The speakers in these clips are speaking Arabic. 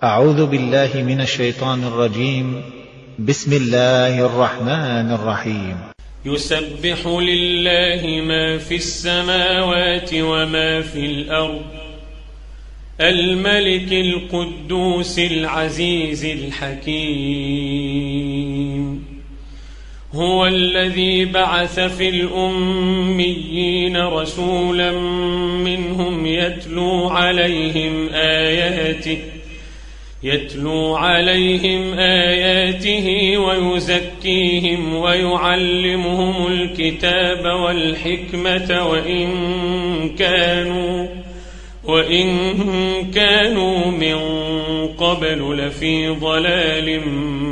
أعوذ بالله من الشيطان الرجيم. بسم الله الرحمن الرحيم. يسبح لله ما في السماوات وما في الأرض، الملك القدوس العزيز الحكيم. هو الذي بعث في الأميين رسولا منهم يتلو عليهم آياته ويزكيهم ويعلمهم الكتاب والحكمة وإن كانوا من قبل لفي ضلال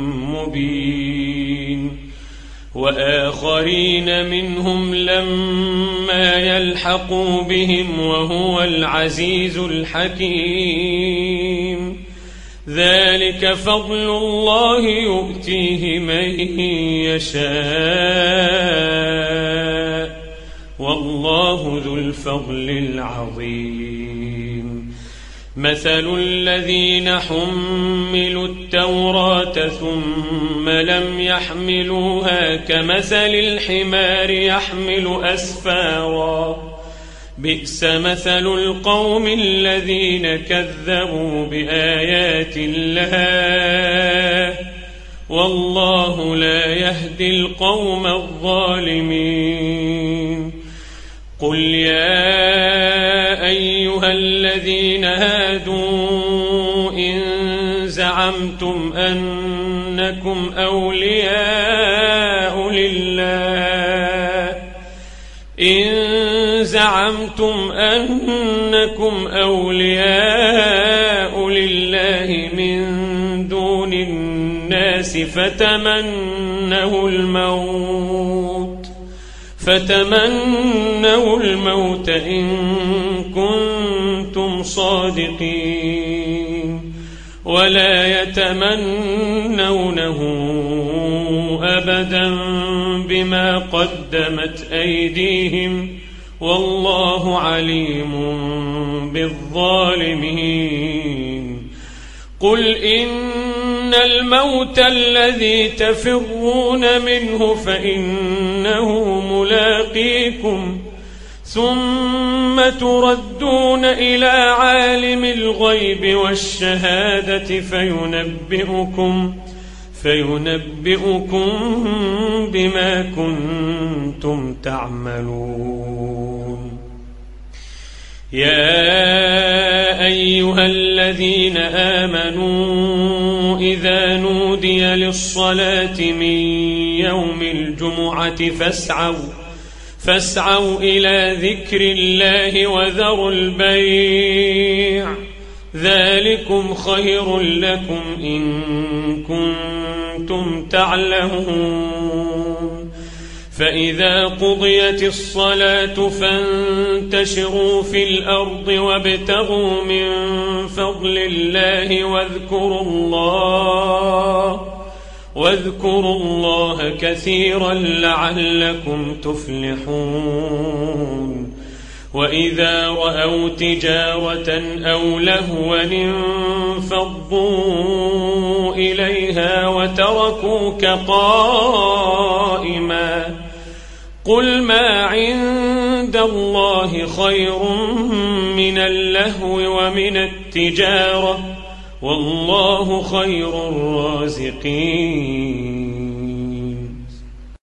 مبين. وآخرين منهم لما يلحقوا بهم وهو العزيز الحكيم. ذلك فضل الله يؤتيه من يشاء، والله ذو الفضل العظيم. مثل الذين حملوا التوراة ثم لم يحملوها كمثل الحمار يحمل أسفارا، بئس مثل القوم الذين كذبوا بآيات الله، والله لا يهدي القوم الظالمين. قل يا أيها الذين هادوا إن زعمتم أنكم أولياء لله من دون الناس فتمنوا الموت إن كنتم صادقين، ولا يتمنونه أبدا بما قدمت أيديهم، والله عليم بالظالمين. قل إن الموت الذي تفرون منه فإنه ملاقيكم، ثم تردون إلى عالم الغيب والشهادة فينبئكم بما كنتم تعملون. يا أيها الذين آمنوا إذا نودي للصلاة من يوم الجمعة فاسعوا إلى ذكر الله وذروا البيع، ذلكم خير لكم إن كنتم تعلمون. فإذا قضيت الصلاة فانتشروا في الأرض وابتغوا من فضل الله واذكروا الله كثيرا لعلكم تفلحون. وإذا رأوا تجارة أو لهوا انفضوا إليها وتركوك قائما. قل ما عند الله خير من اللهو ومن التجارة، والله خير الرازقين.